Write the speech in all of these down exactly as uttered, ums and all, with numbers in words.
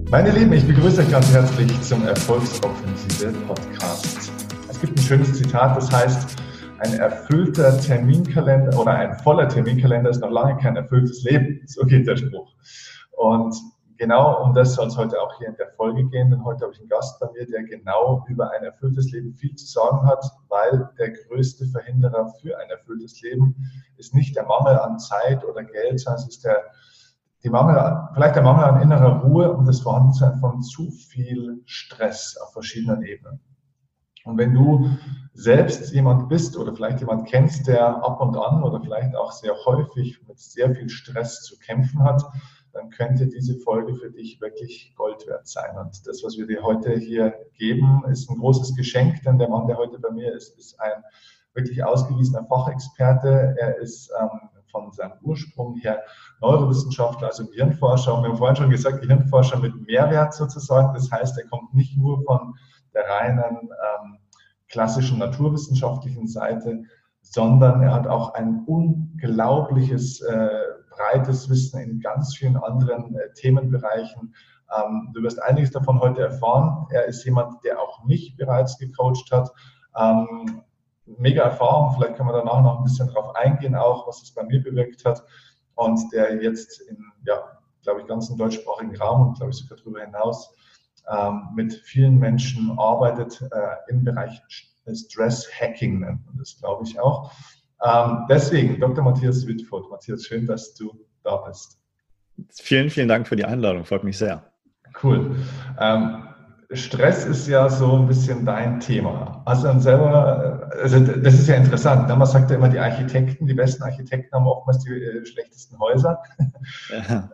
Meine Lieben, ich begrüße euch ganz herzlich zum Erfolgsoffensive Podcast. Es gibt ein schönes Zitat, das heißt, ein erfüllter Terminkalender oder ein voller Terminkalender ist noch lange kein erfülltes Leben. So geht der Spruch. Und genau um das soll es heute auch hier in der Folge gehen, denn heute habe ich einen Gast bei mir, der genau über ein erfülltes Leben viel zu sagen hat, weil der größte Verhinderer für ein erfülltes Leben ist nicht der Mangel an Zeit oder Geld, sondern es ist der Die Mangel, vielleicht der Mangel an innerer Ruhe und das Vorhandensein von zu viel Stress auf verschiedenen Ebenen. Und wenn du selbst jemand bist oder vielleicht jemand kennst, der ab und an oder vielleicht auch sehr häufig mit sehr viel Stress zu kämpfen hat, dann könnte diese Folge für dich wirklich Gold wert sein. Und das, was wir dir heute hier geben, ist ein großes Geschenk, denn der Mann, der heute bei mir ist, ist ein wirklich ausgewiesener Fachexperte. Er ist ähm, von seinem Ursprung her Neurowissenschaftler, also Gehirnforscher. Und wir haben vorhin schon gesagt, Gehirnforscher mit Mehrwert sozusagen. Das heißt, er kommt nicht nur von der reinen ähm, klassischen naturwissenschaftlichen Seite, sondern er hat auch ein unglaubliches, äh, breites Wissen in ganz vielen anderen äh, Themenbereichen. Ähm, du wirst einiges davon heute erfahren. Er ist jemand, der auch mich bereits gecoacht hat. Ähm, mega Erfahrung, vielleicht können wir danach noch ein bisschen drauf eingehen, auch was es bei mir bewirkt hat und der jetzt in, ja, glaube ich, ganzen deutschsprachigen Raum und glaube ich sogar darüber hinaus ähm, mit vielen Menschen arbeitet äh, im Bereich Stress Hacking, nennt man das, glaube ich auch. Ähm, deswegen, Doktor Matthias Wittfurt. Matthias, schön, dass du da bist. Vielen, vielen Dank für die Einladung, freut mich sehr. Cool. Ähm, Stress ist ja so ein bisschen dein Thema. Hast du dann selber, also das ist ja interessant, man sagt ja immer, die Architekten, die besten Architekten haben oftmals die äh, schlechtesten Häuser. Ja.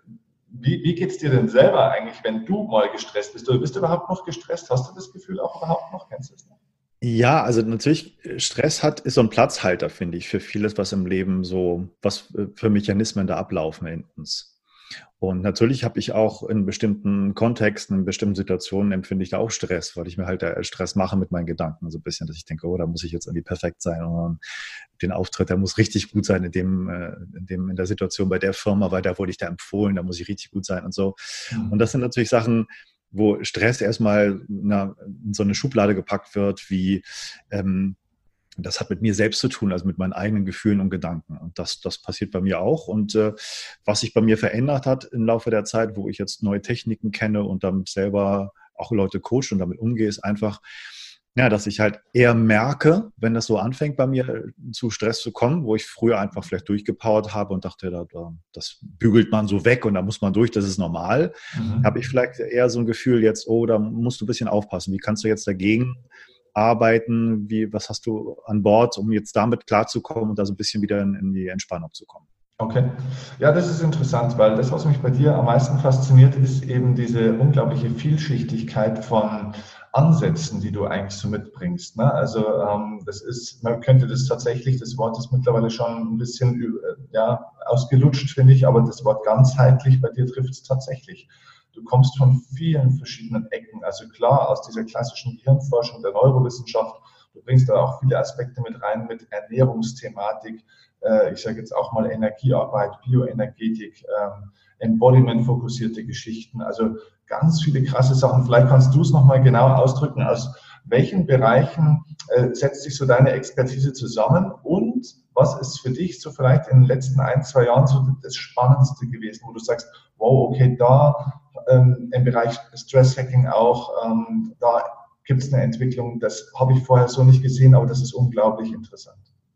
Wie, wie geht es dir denn selber eigentlich, wenn du mal gestresst bist? Oder bist du überhaupt noch gestresst? Hast du das Gefühl auch überhaupt noch? Kennst du das noch? Ja, also natürlich, Stress hat, ist so ein Platzhalter, finde ich, für vieles, was im Leben so, was für Mechanismen da ablaufen in uns. Und natürlich habe ich auch in bestimmten Kontexten, in bestimmten Situationen empfinde ich da auch Stress, weil ich mir halt Stress mache mit meinen Gedanken so ein bisschen, dass ich denke, oh, da muss ich jetzt irgendwie perfekt sein und den Auftritt, der muss richtig gut sein in dem, in dem, in der Situation bei der Firma, weil da wurde ich da empfohlen, da muss ich richtig gut sein und so. Und das sind natürlich Sachen, wo Stress erstmal na, in so eine Schublade gepackt wird, wie ähm, das hat mit mir selbst zu tun, also mit meinen eigenen Gefühlen und Gedanken. Und das, das passiert bei mir auch. Und äh, was sich bei mir verändert hat im Laufe der Zeit, wo ich jetzt neue Techniken kenne und damit selber auch Leute coache und damit umgehe, ist einfach, ja, dass ich halt eher merke, wenn das so anfängt bei mir zu Stress zu kommen, wo ich früher einfach vielleicht durchgepowert habe und dachte, da, da, das bügelt man so weg und da muss man durch, das ist normal, mhm. habe ich vielleicht eher so ein Gefühl jetzt, oh, da musst du ein bisschen aufpassen. Wie kannst du jetzt dagegen arbeiten? Wie, was hast du an Bord, um jetzt damit klarzukommen und da so ein bisschen wieder in, in die Entspannung zu kommen? Okay. Ja, das ist interessant, weil das, was mich bei dir am meisten fasziniert, ist eben diese unglaubliche Vielschichtigkeit von Ansätzen, die du eigentlich so mitbringst. Ne? Also ähm, das ist, man könnte das tatsächlich, das Wort ist mittlerweile schon ein bisschen äh, ja, ausgelutscht, finde ich, aber das Wort ganzheitlich bei dir trifft es tatsächlich. Du kommst von vielen verschiedenen Ecken, also klar aus dieser klassischen Gehirnforschung der Neurowissenschaft. Du bringst da auch viele Aspekte mit rein, mit Ernährungsthematik, äh, ich sage jetzt auch mal Energiearbeit, Bioenergetik, ähm, Embodiment-fokussierte Geschichten, also ganz viele krasse Sachen. Vielleicht kannst du es nochmal genau ausdrücken, aus welchen Bereichen äh, setzt sich so deine Expertise zusammen und was ist für dich so vielleicht in den letzten ein, zwei Jahren so das Spannendste gewesen, wo du sagst, wow, okay, da ähm, im Bereich Stress-Hacking auch, ähm, da gibt es eine Entwicklung, das habe ich vorher so nicht gesehen, aber das ist unglaublich interessant.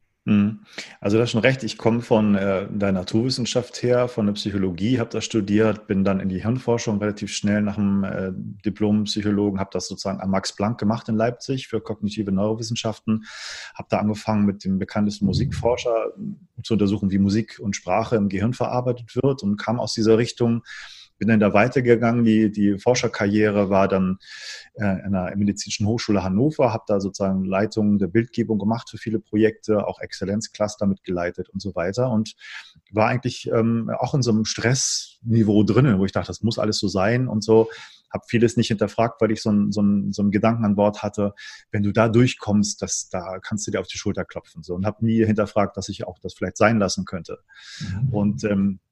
Also das ist schon recht, ich komme von äh, der Naturwissenschaft her, von der Psychologie, habe das studiert, bin dann in die Hirnforschung relativ schnell nach dem äh, Diplom-Psychologen, habe das sozusagen am Max Planck gemacht in Leipzig für kognitive Neurowissenschaften, habe da angefangen mit dem bekanntesten Musikforscher zu untersuchen, wie Musik und Sprache im Gehirn verarbeitet wird und kam aus dieser Richtung. Bin dann da weitergegangen, die, die Forscherkarriere war dann äh, an der Medizinischen Hochschule Hannover, habe da sozusagen Leitung der Bildgebung gemacht für viele Projekte, auch Exzellenzcluster mitgeleitet und so weiter und war eigentlich ähm, auch in so einem Stressniveau drinnen, wo ich dachte, das muss alles so sein und so, habe vieles nicht hinterfragt, weil ich so einen so einen, so einen Gedanken an Bord hatte, wenn du da durchkommst, das, da kannst du dir auf die Schulter klopfen so und habe nie hinterfragt, dass ich auch das vielleicht sein lassen könnte. Mhm. Und ähm,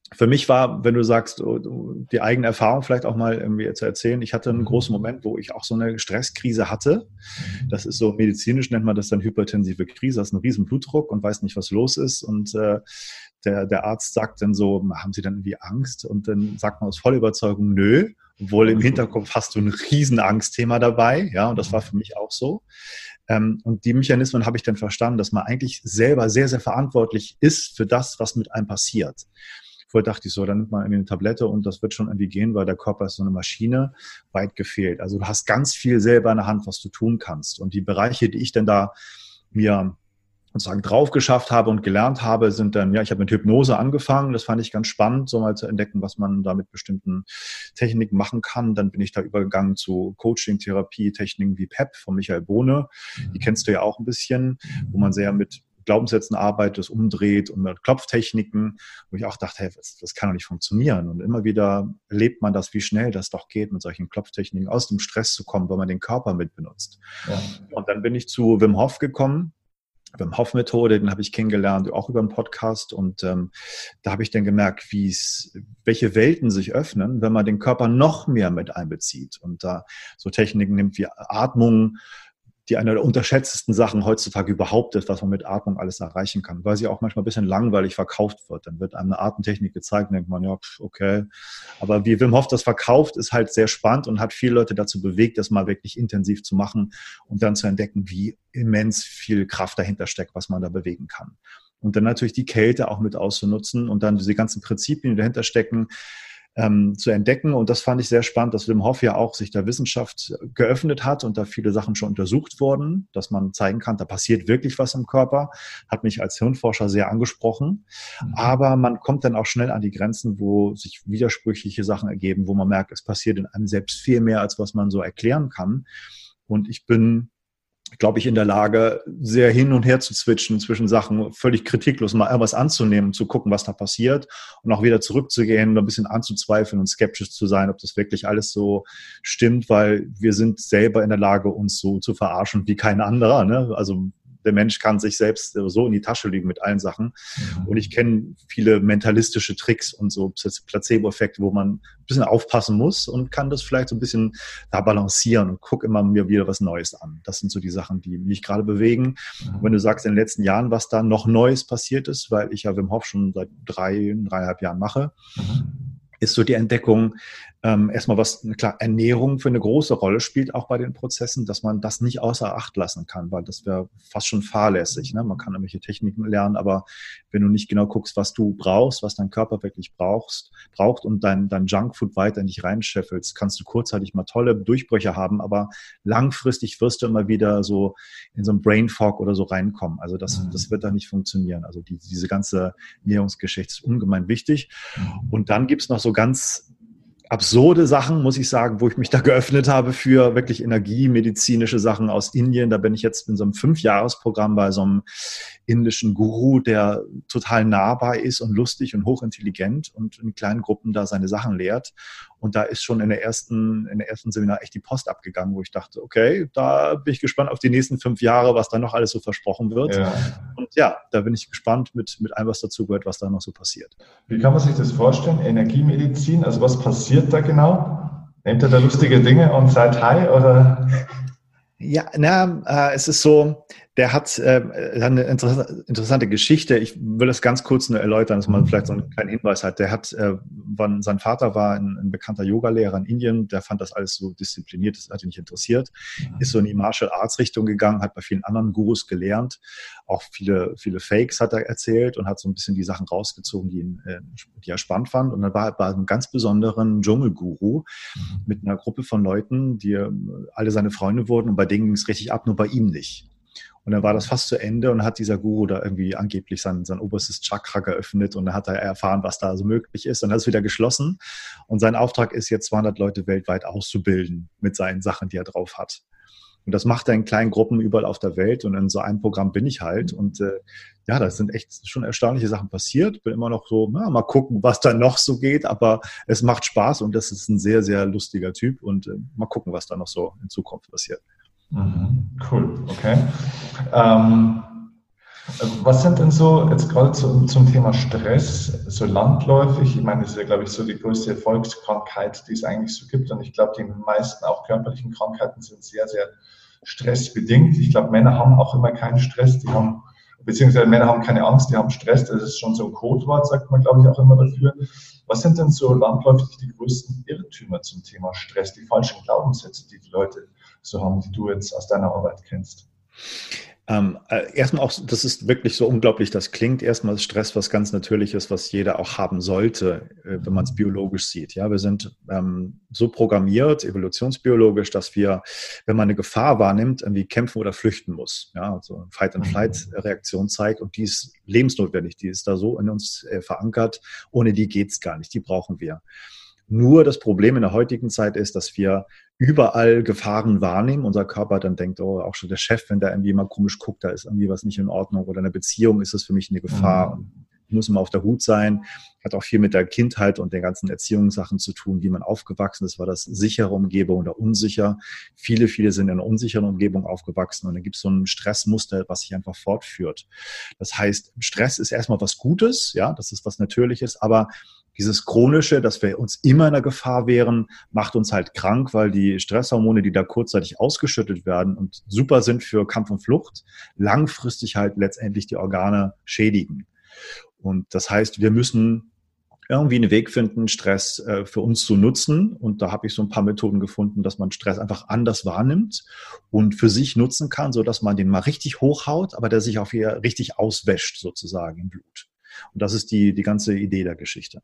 für mich war, wenn du sagst, die eigene Erfahrung vielleicht auch mal irgendwie zu erzählen, ich hatte einen großen Moment, wo ich auch so eine Stresskrise hatte. Das ist so, medizinisch nennt man das dann hypertensive Krise, das ist ein riesen Blutdruck und weiß nicht, was los ist. Und äh, der, der Arzt sagt dann so, haben Sie dann irgendwie Angst? Und dann sagt man aus voller Überzeugung, nö, obwohl im Hinterkopf hast du ein riesen Angstthema dabei. Ja, und das war für mich auch so. Ähm, und die Mechanismen habe ich dann verstanden, dass man eigentlich selber sehr, sehr verantwortlich ist für das, was mit einem passiert. Vorher dachte ich so, dann nimmt man irgendwie eine Tablette und das wird schon irgendwie gehen, weil der Körper ist so eine Maschine, weit gefehlt. Also du hast ganz viel selber in der Hand, was du tun kannst. Und die Bereiche, die ich dann da mir sozusagen drauf geschafft habe und gelernt habe, sind dann, ja, ich habe mit Hypnose angefangen. Das fand ich ganz spannend, so mal zu entdecken, was man da mit bestimmten Techniken machen kann. Dann bin ich da übergegangen zu Coaching, Therapie, Techniken wie P E P von Michael Bohne. Die kennst du ja auch ein bisschen, wo man sehr mit Glaubenssätzen arbeitet, das umdreht und mit Klopftechniken, wo ich auch dachte, hey, das, das kann doch nicht funktionieren. Und immer wieder erlebt man das, wie schnell das doch geht, mit solchen Klopftechniken aus dem Stress zu kommen, weil man den Körper mit benutzt. Ja. Und dann bin ich zu Wim Hof gekommen. Wim Hof Methode, den habe ich kennengelernt, auch über einen Podcast. Und ähm, da habe ich dann gemerkt, wie es, welche Welten sich öffnen, wenn man den Körper noch mehr mit einbezieht und da so Techniken nimmt wie Atmung, die eine der unterschätztesten Sachen heutzutage überhaupt ist, was man mit Atmung alles erreichen kann, weil sie auch manchmal ein bisschen langweilig verkauft wird. Dann wird einem eine Atemtechnik gezeigt und denkt man, ja, okay. Aber wie Wim Hof das verkauft, ist halt sehr spannend und hat viele Leute dazu bewegt, das mal wirklich intensiv zu machen und dann zu entdecken, wie immens viel Kraft dahinter steckt, was man da bewegen kann. Und dann natürlich die Kälte auch mit auszunutzen und dann diese ganzen Prinzipien, die dahinter stecken, Ähm, zu entdecken. Und das fand ich sehr spannend, dass Wim Hof ja auch sich der Wissenschaft geöffnet hat und da viele Sachen schon untersucht wurden, dass man zeigen kann, da passiert wirklich was im Körper. Hat mich als Hirnforscher sehr angesprochen. Mhm. Aber man kommt dann auch schnell an die Grenzen, wo sich widersprüchliche Sachen ergeben, wo man merkt, es passiert in einem selbst viel mehr, als was man so erklären kann. Und ich bin glaube ich, in der Lage, sehr hin und her zu switchen zwischen Sachen, völlig kritiklos mal irgendwas anzunehmen, zu gucken, was da passiert und auch wieder zurückzugehen, ein bisschen anzuzweifeln und skeptisch zu sein, ob das wirklich alles so stimmt, weil wir sind selber in der Lage, uns so zu verarschen wie kein anderer, ne? Also der Mensch kann sich selbst so in die Tasche lügen mit allen Sachen. Mhm. Und ich kenne viele mentalistische Tricks und so Placebo-Effekte, wo man ein bisschen aufpassen muss und kann das vielleicht so ein bisschen da balancieren und gucke immer mir wieder was Neues an. Das sind so die Sachen, die mich gerade bewegen. Mhm. Und wenn du sagst, in den letzten Jahren, was da noch Neues passiert ist, weil ich ja Wim Hof schon seit drei, dreieinhalb Jahren mache, mhm. ist so die Entdeckung, ähm, erstmal was, klar, Ernährung für eine große Rolle spielt auch bei den Prozessen, dass man das nicht außer Acht lassen kann, weil das wäre fast schon fahrlässig. Ne? Man kann irgendwelche Techniken lernen, aber wenn du nicht genau guckst, was du brauchst, was dein Körper wirklich brauchst, braucht und dein, dein Junkfood weiter in dich reinscheffelst, kannst du kurzzeitig mal tolle Durchbrüche haben, aber langfristig wirst du immer wieder so in so einen Brain Fog oder so reinkommen. Also das, mhm. das wird da nicht funktionieren. Also die, diese ganze Ernährungsgeschichte ist ungemein wichtig. Und dann gibt's noch so ganz absurde Sachen, muss ich sagen, wo ich mich da geöffnet habe für wirklich energiemedizinische Sachen aus Indien. Da bin ich jetzt in so einem Fünfjahresprogramm bei so einem indischen Guru, der total nahbar ist und lustig und hochintelligent und in kleinen Gruppen da seine Sachen lehrt. Und da ist schon in der ersten, in der ersten Seminar echt die Post abgegangen, wo ich dachte, okay, da bin ich gespannt auf die nächsten fünf Jahre, was da noch alles so versprochen wird. Ja. Und ja, da bin ich gespannt mit, mit allem, was dazu gehört, was da noch so passiert. Wie kann man sich das vorstellen? Energiemedizin, also was passiert da genau? Nehmt ihr da lustige Dinge und seid high oder? Ja, na, äh, es ist so, der hat äh, eine inter- interessante Geschichte. Ich will das ganz kurz nur erläutern, dass man vielleicht so einen kleinen Hinweis hat. Der hat, äh, wann, sein Vater war ein, ein bekannter Yoga-Lehrer in Indien, der fand das alles so diszipliniert, das hat ihn nicht interessiert, ist so in die Martial Arts Richtung gegangen, hat bei vielen anderen Gurus gelernt, auch viele, viele Fakes hat er erzählt und hat so ein bisschen die Sachen rausgezogen, die, ihn, äh, die er spannend fand. Und dann war er bei einem ganz besonderen Dschungelguru mit einer Gruppe von Leuten, die äh, alle seine Freunde wurden und bei denen ging es richtig ab, nur bei ihm nicht. Und dann war das fast zu Ende und hat dieser Guru da irgendwie angeblich sein, sein oberstes Chakra geöffnet und dann hat er erfahren, was da so möglich ist und hat es wieder geschlossen. Und sein Auftrag ist jetzt zweihundert Leute weltweit auszubilden mit seinen Sachen, die er drauf hat. Und das macht er in kleinen Gruppen überall auf der Welt und in so einem Programm bin ich halt. Und äh, ja, da sind echt schon erstaunliche Sachen passiert. Bin immer noch so, na, mal gucken, was da noch so geht, aber es macht Spaß und das ist ein sehr, sehr lustiger Typ und äh, mal gucken, was da noch so in Zukunft passiert. Mhm. Cool, okay. Ähm, Was sind denn so, jetzt gerade zum, zum Thema Stress, so landläufig, ich meine, das ist ja, glaube ich, so die größte Volkskrankheit, die es eigentlich so gibt. Und ich glaube, die meisten auch körperlichen Krankheiten sind sehr, sehr stressbedingt. Ich glaube, Männer haben auch immer keinen Stress, die haben, beziehungsweise Männer haben keine Angst, die haben Stress. Das ist schon so ein Codewort, sagt man, glaube ich, auch immer dafür. Was sind denn so landläufig die größten Irrtümer zum Thema Stress, die falschen Glaubenssätze, die die Leute so haben, die du jetzt aus deiner Arbeit kennst? Ähm, äh, erstmal auch, das ist wirklich so unglaublich, das klingt. Erstmal ist Stress was ganz Natürliches, was jeder auch haben sollte, äh, wenn man es biologisch sieht. Ja, wir sind ähm, so programmiert, evolutionsbiologisch, dass wir, wenn man eine Gefahr wahrnimmt, irgendwie kämpfen oder flüchten muss. Ja, also eine Fight-and-Flight-Reaktion zeigt und die ist lebensnotwendig, die ist da so in uns äh, verankert. Ohne die geht's gar nicht, die brauchen wir. Nur das Problem in der heutigen Zeit ist, dass wir überall Gefahren wahrnehmen. Unser Körper dann denkt, oh, auch schon der Chef, wenn der irgendwie mal komisch guckt, da ist irgendwie was nicht in Ordnung. Oder in einer Beziehung ist es für mich eine Gefahr. Und ich muss immer auf der Hut sein. Hat auch viel mit der Kindheit und den ganzen Erziehungssachen zu tun, wie man aufgewachsen ist. War das sichere Umgebung oder unsicher? Viele, viele sind in einer unsicheren Umgebung aufgewachsen. Und dann gibt es so ein Stressmuster, was sich einfach fortführt. Das heißt, Stress ist erstmal was Gutes. Ja, das ist was Natürliches. Aber dieses Chronische, dass wir uns immer in der Gefahr wären, macht uns halt krank, weil die Stresshormone, die da kurzzeitig ausgeschüttet werden und super sind für Kampf und Flucht, langfristig halt letztendlich die Organe schädigen. Und das heißt, wir müssen irgendwie einen Weg finden, Stress äh, für uns zu nutzen. Und da habe ich so ein paar Methoden gefunden, dass man Stress einfach anders wahrnimmt und für sich nutzen kann, sodass man den mal richtig hochhaut, aber der sich auch wieder richtig auswäscht sozusagen im Blut. Und das ist die, die ganze Idee der Geschichte.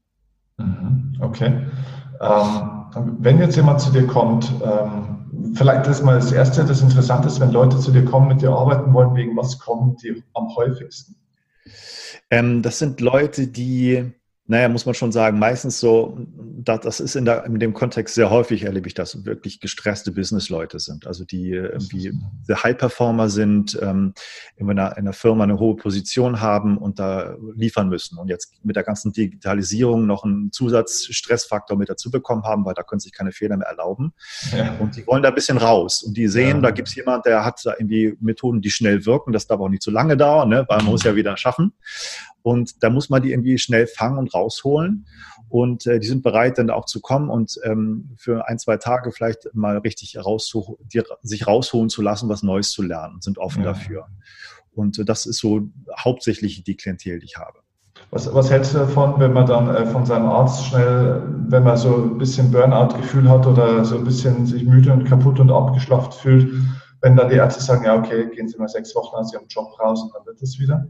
Okay. Ähm, wenn jetzt jemand zu dir kommt, ähm, vielleicht ist mal das Erste, das Interessante ist, wenn Leute zu dir kommen, mit dir arbeiten wollen, wegen was kommen die am häufigsten? Ähm, das sind Leute, die, naja, muss man schon sagen, meistens so, das ist in, der, in dem Kontext sehr häufig, erlebe ich das, wirklich gestresste Businessleute sind. Also die irgendwie High-Performer sind, ähm, in, einer, in einer Firma eine hohe Position haben und da liefern müssen. Und jetzt mit der ganzen Digitalisierung noch einen Zusatzstressfaktor mit dazu bekommen haben, weil da können sich keine Fehler mehr erlauben. Ja. Und die wollen da ein bisschen raus. Und die sehen, ja, da gibt es jemanden, der hat da irgendwie Methoden, die schnell wirken. Das darf auch nicht zu lange dauern, ne? Weil man muss ja wieder schaffen. Und da muss man die irgendwie schnell fangen und rausholen. Und äh, die sind bereit, dann auch zu kommen und ähm, für ein, zwei Tage vielleicht mal richtig rauszuh- die, sich rausholen zu lassen, was Neues zu lernen und sind offen, ja, dafür. Und äh, das ist so hauptsächlich die Klientel, die ich habe. Was, was hältst du davon, wenn man dann äh, von seinem Arzt schnell, wenn man so ein bisschen Burnout-Gefühl hat oder so ein bisschen sich müde und kaputt und abgeschlafft fühlt, wenn dann die Ärzte sagen, ja okay, gehen Sie mal sechs Wochen aus Ihrem Job raus und dann wird es wieder?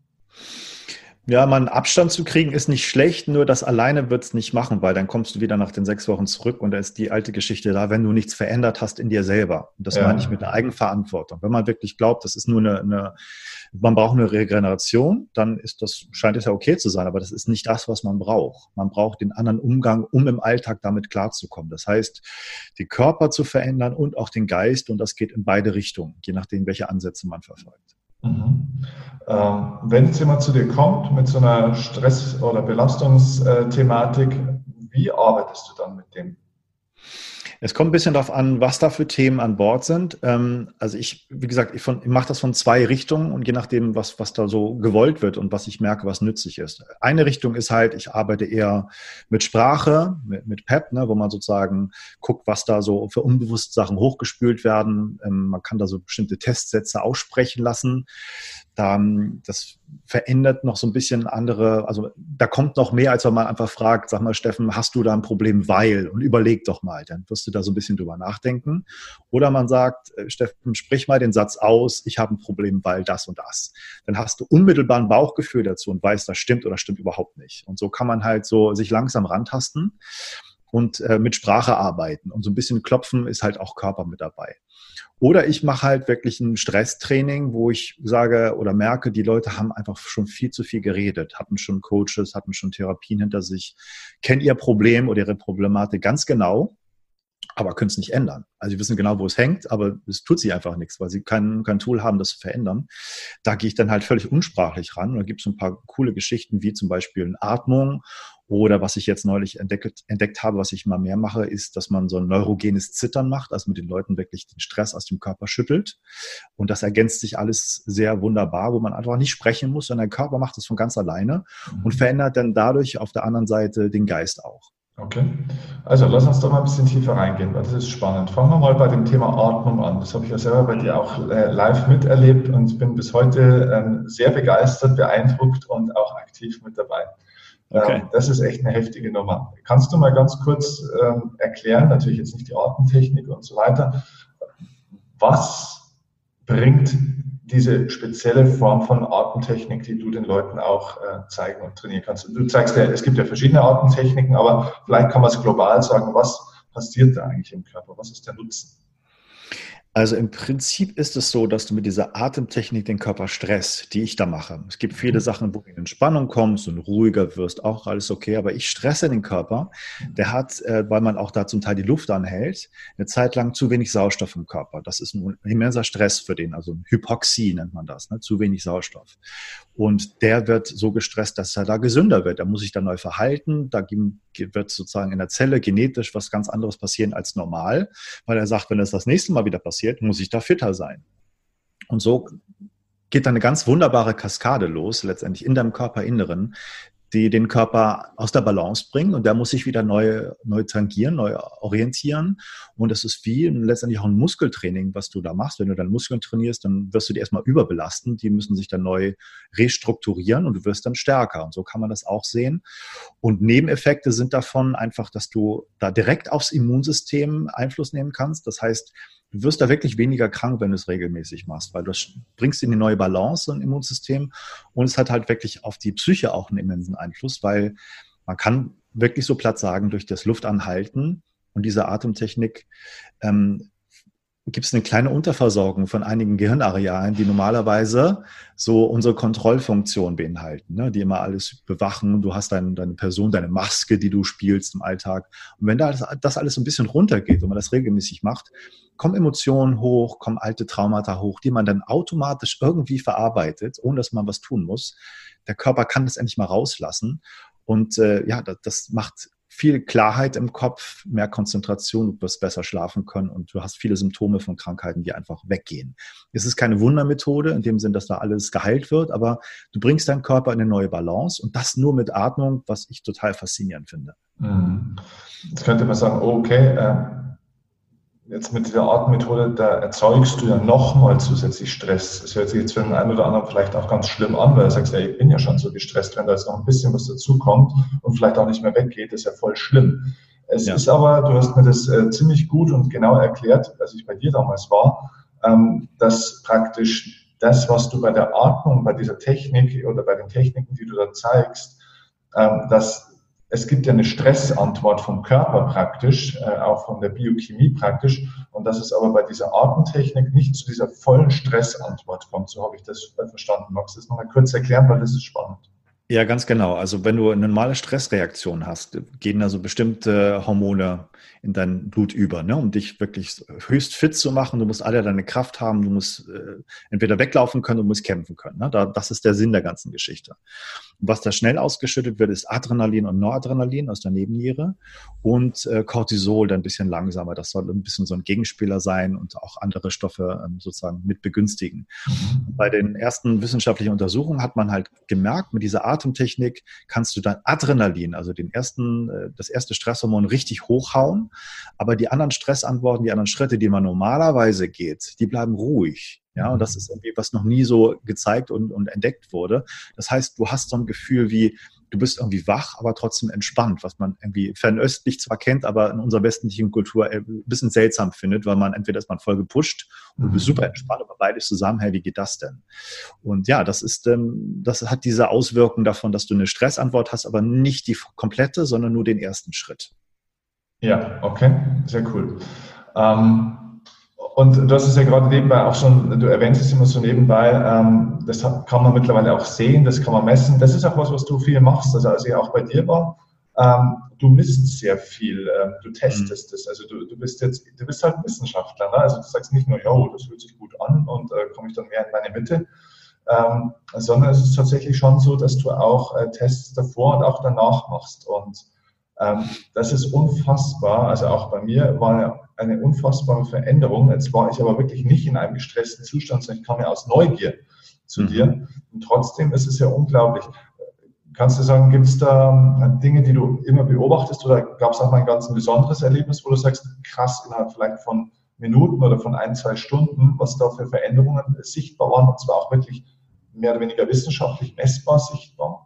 Ja, mal einen Abstand zu kriegen ist nicht schlecht, nur das alleine wird's nicht machen, weil dann kommst du wieder nach den sechs Wochen zurück und da ist die alte Geschichte da, wenn du nichts verändert hast in dir selber. Und das, ja, meine ich mit der Eigenverantwortung. Wenn man wirklich glaubt, das ist nur eine, eine man braucht eine Regeneration, dann ist das, scheint es ja okay zu sein, aber das ist nicht das, was man braucht. Man braucht den anderen Umgang, um im Alltag damit klarzukommen. Das heißt, den Körper zu verändern und auch den Geist, und das geht in beide Richtungen, je nachdem, welche Ansätze man verfolgt. Mhm. Ähm, wenn jetzt jemand zu dir kommt mit so einer Stress- oder Belastungsthematik, wie arbeitest du dann mit dem? Es kommt ein bisschen darauf an, was da für Themen an Bord sind. Ähm, also ich, wie gesagt, ich, ich mache das von zwei Richtungen und je nachdem, was, was da so gewollt wird und was ich merke, was nützlich ist. Eine Richtung ist halt, ich arbeite eher mit Sprache, mit, mit P E P, ne, wo man sozusagen guckt, was da so für unbewusste Sachen hochgespült werden. Ähm, man kann da so bestimmte Testsätze aussprechen lassen. Dann, das verändert noch so ein bisschen andere, also da kommt noch mehr, als wenn man einfach fragt, sag mal, Steffen, hast du da ein Problem, weil? Und überleg doch mal, dann wirst du da so ein bisschen drüber nachdenken. Oder man sagt, Steffen, sprich mal den Satz aus, ich habe ein Problem, weil das und das. Dann hast du unmittelbar ein Bauchgefühl dazu und weißt, das stimmt oder stimmt überhaupt nicht. Und so kann man halt so sich langsam rantasten und äh, mit Sprache arbeiten. Und so ein bisschen klopfen ist halt auch Körper mit dabei. Oder ich mache halt wirklich ein Stresstraining, wo ich sage oder merke, die Leute haben einfach schon viel zu viel geredet, hatten schon Coaches, hatten schon Therapien hinter sich, kennen ihr Problem oder ihre Problematik ganz genau, aber können es nicht ändern. Also sie wissen genau, wo es hängt, aber es tut sie einfach nichts, weil sie kein, kein Tool haben, das zu verändern. Da gehe ich dann halt völlig unsprachlich ran. Und da gibt es ein paar coole Geschichten, wie zum Beispiel eine Atmung Oder was ich jetzt neulich entdeckt, entdeckt habe, was ich mal mehr mache, ist, dass man so ein neurogenes Zittern macht, also mit den Leuten wirklich den Stress aus dem Körper schüttelt. Und das ergänzt sich alles sehr wunderbar, wo man einfach nicht sprechen muss, sondern der Körper macht das von ganz alleine und verändert dann dadurch auf der anderen Seite den Geist auch. Okay, also lass uns doch mal ein bisschen tiefer reingehen, weil das ist spannend. Fangen wir mal bei dem Thema Atmung an. Das habe ich ja selber bei dir auch äh, live miterlebt und bin bis heute ähm, sehr begeistert, beeindruckt und auch aktiv mit dabei. Okay. Ähm, das ist echt eine heftige Nummer. Kannst du mal ganz kurz ähm, erklären, natürlich jetzt nicht die Atemtechnik und so weiter, was bringt diese spezielle Form von Atemtechnik, die du den Leuten auch äh, zeigen und trainieren kannst? Du zeigst ja, es gibt ja verschiedene Atemtechniken, aber vielleicht kann man es global sagen, was passiert da eigentlich im Körper? Was ist der Nutzen? Also im Prinzip ist es so, dass du mit dieser Atemtechnik den Körper stresst, die ich da mache. Es gibt viele Sachen, wo du in Entspannung kommst und ruhiger wirst, auch alles okay, aber ich stresse den Körper. Der hat, äh, weil man auch da zum Teil die Luft anhält, eine Zeit lang zu wenig Sauerstoff im Körper. Das ist ein immenser Stress für den, also Hypoxie nennt man das, ne? Zu wenig Sauerstoff. Und der wird so gestresst, dass er da gesünder wird. Er muss sich dann neu verhalten, da wird sozusagen in der Zelle genetisch was ganz anderes passieren als normal, weil er sagt, wenn es das nächste Mal wieder passiert, muss ich da fitter sein. Und so geht dann eine ganz wunderbare Kaskade los, letztendlich in deinem Körperinneren, die den Körper aus der Balance bringen und der muss sich wieder neu, neu tangieren, neu orientieren. Und das ist wie letztendlich auch ein Muskeltraining, was du da machst. Wenn du deine Muskeln trainierst, dann wirst du die erstmal überbelasten. Die müssen sich dann neu restrukturieren und du wirst dann stärker. Und so kann man das auch sehen. Und Nebeneffekte sind davon einfach, dass du da direkt aufs Immunsystem Einfluss nehmen kannst. Das heißt, du wirst da wirklich weniger krank, wenn du es regelmäßig machst, weil du bringst in die neue Balance ein Immunsystem und es hat halt wirklich auf die Psyche auch einen immensen Einfluss, weil man kann wirklich so platt sagen, durch das Luftanhalten und diese Atemtechnik ähm, gibt es eine kleine Unterversorgung von einigen Gehirnarealen, die normalerweise so unsere Kontrollfunktion beinhalten, ne? Die immer alles bewachen. Du hast dein, deine Person, deine Maske, die du spielst im Alltag. Und wenn da das, das alles so ein bisschen runtergeht und man das regelmäßig macht, kommen Emotionen hoch, kommen alte Traumata hoch, die man dann automatisch irgendwie verarbeitet, ohne dass man was tun muss. Der Körper kann das endlich mal rauslassen. Und äh, ja, das, das macht viel Klarheit im Kopf, mehr Konzentration, du wirst besser schlafen können und du hast viele Symptome von Krankheiten, die einfach weggehen. Es ist keine Wundermethode in dem Sinn, dass da alles geheilt wird, aber du bringst deinen Körper in eine neue Balance und das nur mit Atmung, was ich total faszinierend finde. Jetzt könnte man sagen, okay, äh, jetzt mit dieser Atemmethode, da erzeugst du ja nochmal zusätzlich Stress. Das hört sich jetzt für den einen oder anderen vielleicht auch ganz schlimm an, weil du sagst, ja, ich bin ja schon so gestresst, wenn da jetzt noch ein bisschen was dazukommt und vielleicht auch nicht mehr weggeht, ist ja voll schlimm. Es ja. ist aber, du hast mir das äh, ziemlich gut und genau erklärt, als ich bei dir damals war, ähm, dass praktisch das, was du bei der Atmung, bei dieser Technik oder bei den Techniken, die du da zeigst, ähm, dass es gibt ja eine Stressantwort vom Körper praktisch, äh, auch von der Biochemie praktisch, und dass es aber bei dieser Atemtechnik nicht zu dieser vollen Stressantwort kommt. So habe ich das verstanden. Magst du das nochmal kurz erklären, weil das ist spannend. Ja, ganz genau. Also wenn du eine normale Stressreaktion hast, gehen also bestimmte Hormone in dein Blut über, ne, um dich wirklich höchst fit zu machen. Du musst alle deine Kraft haben, du musst äh, entweder weglaufen können, du musst kämpfen können. Ne? Da, das ist der Sinn der ganzen Geschichte. Und was da schnell ausgeschüttet wird, ist Adrenalin und Noradrenalin aus der Nebenniere und äh, Cortisol dann ein bisschen langsamer. Das soll ein bisschen so ein Gegenspieler sein und auch andere Stoffe ähm, sozusagen mit begünstigen. Bei den ersten wissenschaftlichen Untersuchungen hat man halt gemerkt, mit dieser Atemtechnik kannst du dann Adrenalin, also den ersten, äh, das erste Stresshormon richtig hochhauen, aber die anderen Stressantworten, die anderen Schritte, die man normalerweise geht, die bleiben ruhig. Ja, und das ist irgendwie, was noch nie so gezeigt und, und entdeckt wurde. Das heißt, du hast so ein Gefühl wie, du bist irgendwie wach, aber trotzdem entspannt, was man irgendwie fernöstlich zwar kennt, aber in unserer westlichen Kultur ein bisschen seltsam findet, weil man entweder ist man voll gepusht und du bist super entspannt, aber beides zusammen, hey, wie geht das denn? Und ja, das ist, ähm, das hat diese Auswirkung davon, dass du eine Stressantwort hast, aber nicht die komplette, sondern nur den ersten Schritt. Ja, okay, sehr cool. Ähm Und du hast es ja gerade nebenbei auch schon, du erwähnst es immer so nebenbei, ähm, das kann man mittlerweile auch sehen, das kann man messen. Das ist auch was, was du viel machst. Also als ich auch bei dir war, ähm, du misst sehr viel, ähm, du testest es. Mhm. Also du, du bist jetzt, du bist halt ein Wissenschaftler, ne? Also du sagst nicht nur, ja, das fühlt sich gut an und äh, komme ich dann mehr in meine Mitte, ähm, sondern es ist tatsächlich schon so, dass du auch äh, Tests davor und auch danach machst. Und ähm, das ist unfassbar. Also auch bei mir war eine unfassbare Veränderung. Jetzt war ich aber wirklich nicht in einem gestressten Zustand, sondern ich kam ja aus Neugier zu mhm. dir. Und trotzdem ist es ja unglaublich. Kannst du sagen, gibt es da Dinge, die du immer beobachtest, oder gab es auch mal ein ganz besonderes Erlebnis, wo du sagst, krass, innerhalb vielleicht von Minuten oder von ein, zwei Stunden, was da für Veränderungen sichtbar waren, und zwar auch wirklich mehr oder weniger wissenschaftlich messbar sichtbar?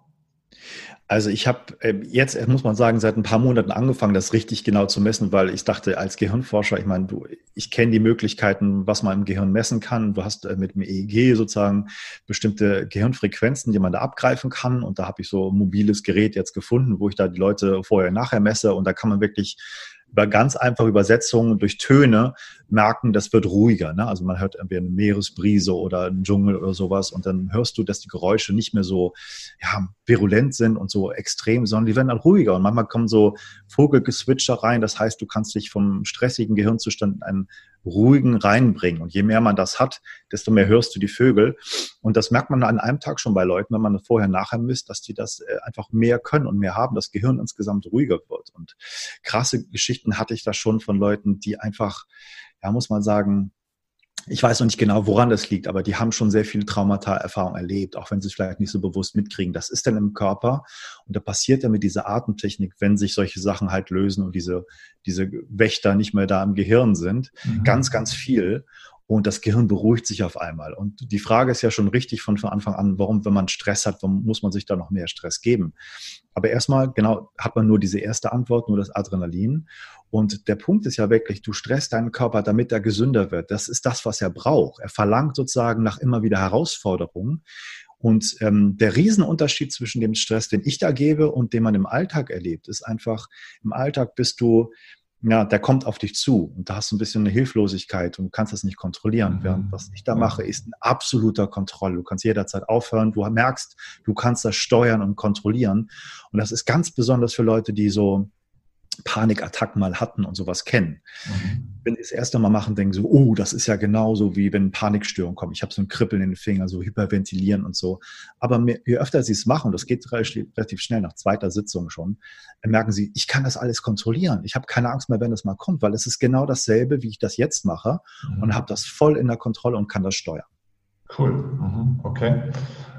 Also ich habe jetzt, muss man sagen, seit ein paar Monaten angefangen, das richtig genau zu messen, weil ich dachte, als Gehirnforscher, ich meine, du, ich kenne die Möglichkeiten, was man im Gehirn messen kann. Du hast mit dem E E G sozusagen bestimmte Gehirnfrequenzen, die man da abgreifen kann. Und da habe ich so ein mobiles Gerät jetzt gefunden, wo ich da die Leute vorher und nachher messe. Und da kann man wirklich über ganz einfache Übersetzungen durch Töne merken, das wird ruhiger. Ne? Also man hört irgendwie eine Meeresbrise oder einen Dschungel oder sowas, und dann hörst du, dass die Geräusche nicht mehr so ja, virulent sind und so extrem, sondern die werden dann ruhiger. Und manchmal kommen so Vogelgezwitscher rein. Das heißt, du kannst dich vom stressigen Gehirnzustand in einen ruhigen reinbringen. Und je mehr man das hat, desto mehr hörst du die Vögel. Und das merkt man an einem Tag schon bei Leuten, wenn man vorher nachher misst, dass die das einfach mehr können und mehr haben, das Gehirn insgesamt ruhiger wird. Und krasse Geschichten hatte ich da schon von Leuten, die einfach, ja, muss man sagen, ich weiß noch nicht genau, woran das liegt, aber die haben schon sehr viele Traumata-Erfahrungen erlebt, auch wenn sie es vielleicht nicht so bewusst mitkriegen. Das ist dann im Körper, und da passiert dann mit dieser Atemtechnik, wenn sich solche Sachen halt lösen und diese, diese Wächter nicht mehr da im Gehirn sind, mhm. ganz, ganz viel. Und das Gehirn beruhigt sich auf einmal. Und die Frage ist ja schon richtig von Anfang an, warum, wenn man Stress hat, warum muss man sich da noch mehr Stress geben? Aber erstmal, genau, hat man nur diese erste Antwort, nur das Adrenalin. Und der Punkt ist ja wirklich, du stresst deinen Körper, damit er gesünder wird. Das ist das, was er braucht. Er verlangt sozusagen nach immer wieder Herausforderungen. Und ähm, der Riesenunterschied zwischen dem Stress, den ich da gebe und den man im Alltag erlebt, ist einfach, im Alltag bist du, ja, der kommt auf dich zu, und da hast du ein bisschen eine Hilflosigkeit und kannst das nicht kontrollieren. Mhm. Während was ich da mache, ist ein absoluter Kontrolle. Du kannst jederzeit aufhören, du merkst, du kannst das steuern und kontrollieren. Und das ist ganz besonders für Leute, die so Panikattacken mal hatten und sowas kennen. Mhm. Wenn sie das erste Mal machen, denken so, oh, das ist ja genauso, wie wenn Panikstörungen kommen. Ich habe so ein Kribbeln in den Fingern, so hyperventilieren und so. Aber je öfter sie es machen, das geht relativ schnell, nach zweiter Sitzung schon, merken sie, ich kann das alles kontrollieren. Ich habe keine Angst mehr, wenn das mal kommt, weil es ist genau dasselbe, wie ich das jetzt mache, mhm. und habe das voll in der Kontrolle und kann das steuern. Cool, mhm. okay.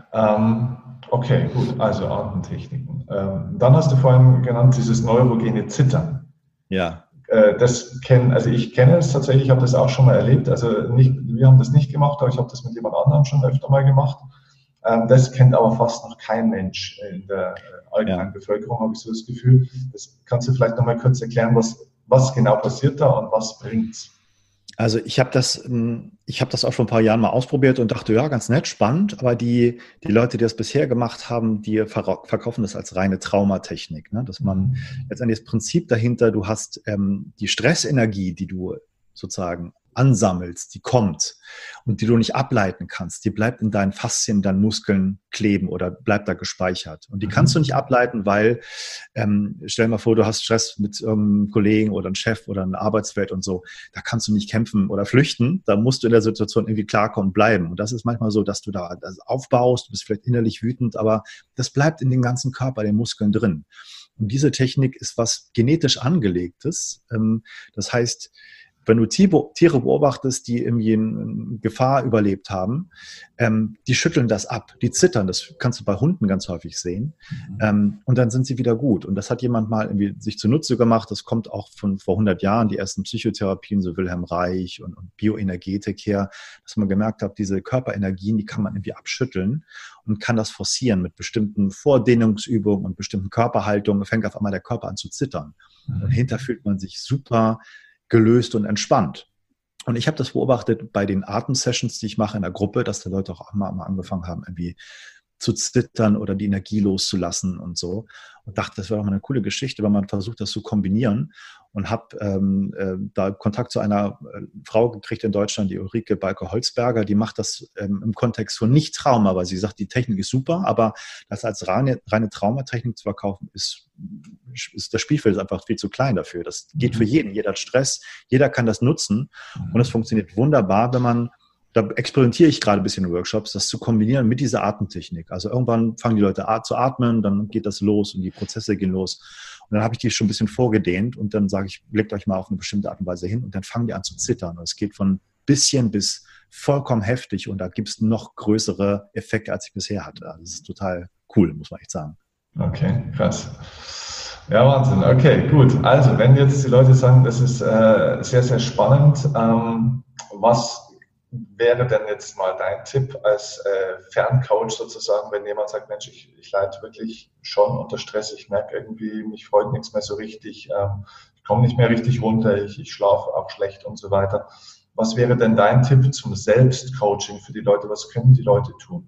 Ähm, okay, gut, also Atemtechniken. Ähm, dann hast du vorhin genannt, dieses neurogene Zittern. Ja. Äh, das kennen, also ich kenne es tatsächlich, ich habe das auch schon mal erlebt. Also nicht, wir haben das nicht gemacht, aber ich habe das mit jemand anderem schon öfter mal gemacht. Ähm, das kennt aber fast noch kein Mensch in der äh, allgemeinen ja. Bevölkerung, habe ich so das Gefühl. Das kannst du vielleicht noch mal kurz erklären, was, was genau passiert da und was bringt's? Also ich habe das, ich habe das auch schon ein paar Jahren mal ausprobiert und dachte, ja, ganz nett, spannend, aber die, die Leute, die das bisher gemacht haben, die verkaufen das als reine Traumatechnik, ne? Dass man letztendlich das Prinzip dahinter, du hast ähm, die Stressenergie, die du sozusagen ansammelst, die kommt und die du nicht ableiten kannst, die bleibt in deinen Faszien, in deinen Muskeln kleben oder bleibt da gespeichert. Und die kannst du nicht ableiten, weil, ähm, stell dir mal vor, du hast Stress mit irgendeinem Kollegen oder einem Chef oder einer Arbeitswelt und so, da kannst du nicht kämpfen oder flüchten, da musst du in der Situation irgendwie klarkommen und bleiben. Und das ist manchmal so, dass du da das aufbaust, du bist vielleicht innerlich wütend, aber das bleibt in den ganzen Körper, den Muskeln drin. Und diese Technik ist was genetisch Angelegtes. Ähm, das heißt, wenn du Tiere beobachtest, die irgendwie in Gefahr überlebt haben, ähm, die schütteln das ab, die zittern, das kannst du bei Hunden ganz häufig sehen, mhm. ähm, und dann sind sie wieder gut. Und das hat jemand mal irgendwie sich zunutze gemacht, das kommt auch von vor hundert Jahren, die ersten Psychotherapien, so Wilhelm Reich und, und Bioenergetik her, dass man gemerkt hat, diese Körperenergien, die kann man irgendwie abschütteln und kann das forcieren mit bestimmten Vordehnungsübungen und bestimmten Körperhaltungen, fängt auf einmal der Körper an zu zittern. Mhm. Und hinter fühlt man sich super gelöst und entspannt. Und ich habe das beobachtet bei den Atemsessions, die ich mache in der Gruppe, dass die Leute auch mal, mal angefangen haben, irgendwie zu zittern oder die Energie loszulassen und so. Und dachte, das wäre doch mal eine coole Geschichte, wenn man versucht, das zu kombinieren. Und habe ähm, äh, da Kontakt zu einer äh, Frau gekriegt in Deutschland, die Ulrike Balke-Holzberger, die macht das ähm, im Kontext von Nicht-Trauma, weil sie sagt, die Technik ist super, aber das als reine, reine Traumatechnik zu verkaufen, ist, ist das Spielfeld ist einfach viel zu klein dafür. Das geht für jeden. Jeder hat Stress, jeder kann das nutzen. Und es funktioniert wunderbar, wenn man da experimentiere ich gerade ein bisschen in Workshops, das zu kombinieren mit dieser Atemtechnik. Also irgendwann fangen die Leute zu atmen, dann geht das los und die Prozesse gehen los. Und dann habe ich die schon ein bisschen vorgedehnt und dann sage ich, legt euch mal auf eine bestimmte Art und Weise hin und dann fangen die an zu zittern. Und es geht von bisschen bis vollkommen heftig und da gibt es noch größere Effekte, als ich bisher hatte. Also das ist total cool, muss man echt sagen. Okay, krass. Ja, Wahnsinn. Okay, gut. Also, wenn jetzt die Leute sagen, das ist äh, sehr, sehr spannend, ähm, was wäre denn jetzt mal dein Tipp als äh, Ferncoach sozusagen, wenn jemand sagt, Mensch, ich, ich leide wirklich schon unter Stress, ich merke irgendwie, mich freut nichts mehr so richtig, ähm, ich komme nicht mehr richtig runter, ich, ich schlafe auch schlecht und so weiter. Was wäre denn dein Tipp zum Selbstcoaching für die Leute? Was können die Leute tun?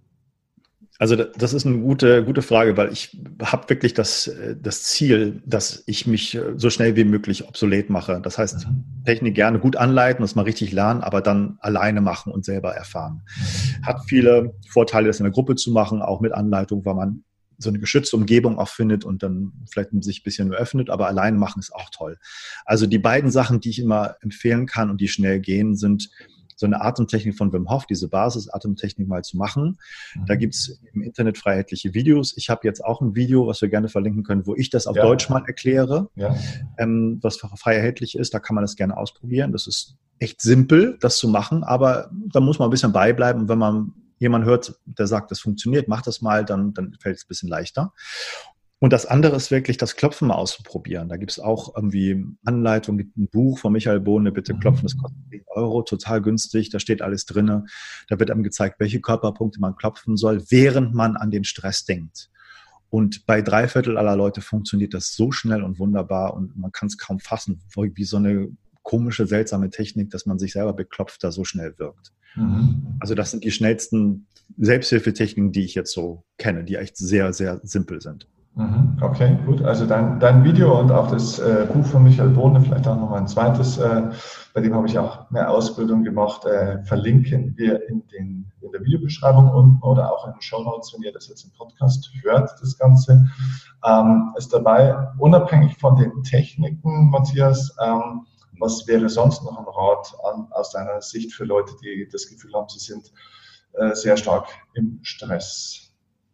Also das ist eine gute, gute Frage, weil ich habe wirklich das, das Ziel, dass ich mich so schnell wie möglich obsolet mache. Das heißt, Technik gerne gut anleiten, das mal richtig lernen, aber dann alleine machen und selber erfahren. Hat viele Vorteile, das in der Gruppe zu machen, auch mit Anleitung, weil man so eine geschützte Umgebung auch findet und dann vielleicht sich ein bisschen öffnet, aber alleine machen ist auch toll. Also die beiden Sachen, die ich immer empfehlen kann und die schnell gehen, sind so eine Atemtechnik von Wim Hof, diese Basis-Atemtechnik mal zu machen. Da gibt es im Internet freiheitliche Videos. Ich habe jetzt auch ein Video, was wir gerne verlinken können, wo ich das auf ja. Deutsch mal erkläre, ja. ähm, was frei erhältlich ist. Da kann man das gerne ausprobieren. Das ist echt simpel, das zu machen, aber da muss man ein bisschen beibleiben. Wenn man jemanden hört, der sagt, das funktioniert, mach das mal, dann, dann fällt es ein bisschen leichter. Und das andere ist wirklich das Klopfen mal auszuprobieren. Da gibt es auch irgendwie Anleitung, gibt ein Buch von Michael Bohne, bitte klopfen, das kostet zehn Euro, total günstig, da steht alles drin. Da wird einem gezeigt, welche Körperpunkte man klopfen soll, während man an den Stress denkt. Und bei drei Viertel aller Leute funktioniert das so schnell und wunderbar und man kann es kaum fassen, wie so eine komische, seltsame Technik, dass man sich selber beklopft, da so schnell wirkt. Mhm. Also das sind die schnellsten Selbsthilfetechniken, die ich jetzt so kenne, die echt sehr, sehr simpel sind. Okay, gut. Also dein, dein Video und auch das äh, Buch von Michael Bohne, vielleicht auch nochmal ein zweites, äh, bei dem habe ich auch eine Ausbildung gemacht, äh, verlinken wir in, den, in der Videobeschreibung unten oder auch in den Shownotes, wenn ihr das jetzt im Podcast hört, das Ganze. Ähm, ist dabei, unabhängig von den Techniken, Matthias, ähm, was wäre sonst noch ein Rat an, aus deiner Sicht für Leute, die das Gefühl haben, sie sind äh, sehr stark im Stress?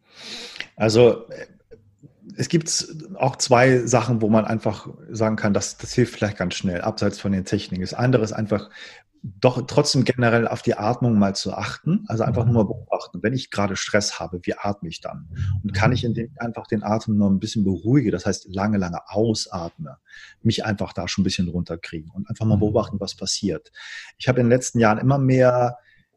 Also es gibt auch zwei Sachen, wo man einfach sagen kann, das, das hilft vielleicht ganz schnell, abseits von den Techniken. Das andere ist einfach, doch trotzdem generell auf die Atmung mal zu achten, also einfach nur mal beobachten, wenn ich gerade Stress habe, wie atme ich dann? Und kann ich, indem ich einfach den Atem nur ein bisschen beruhige, das heißt lange, lange ausatme, mich einfach da schon ein bisschen runterkriegen und einfach mal beobachten, was passiert. Ich habe in den letzten Jahren immer mehr